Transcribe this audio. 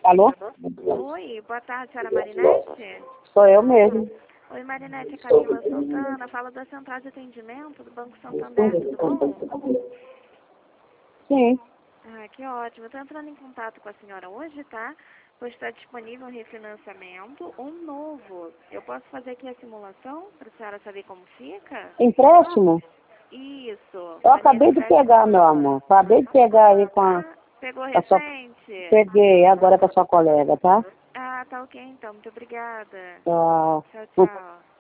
Alô? Oi, boa tarde, senhora Marinete. Sou eu mesmo. Oi, Marinete, é Camila Santana, fala da Central de Atendimento do Banco Santander, tudo bom? Sim. Ah, que ótimo. Estou entrando em contato com a senhora hoje, tá? Pois está disponível um refinanciamento, um novo. Eu posso fazer aqui a simulação para a senhora saber como fica? Empréstimo? Isso. Eu acabei de pegar, meu amor. Acabei de pegar aí com a... Pegou com a sua... recente? Peguei agora com a sua colega, tá? Ah, tá ok então. Muito obrigada. Tchau. Tchau, tchau.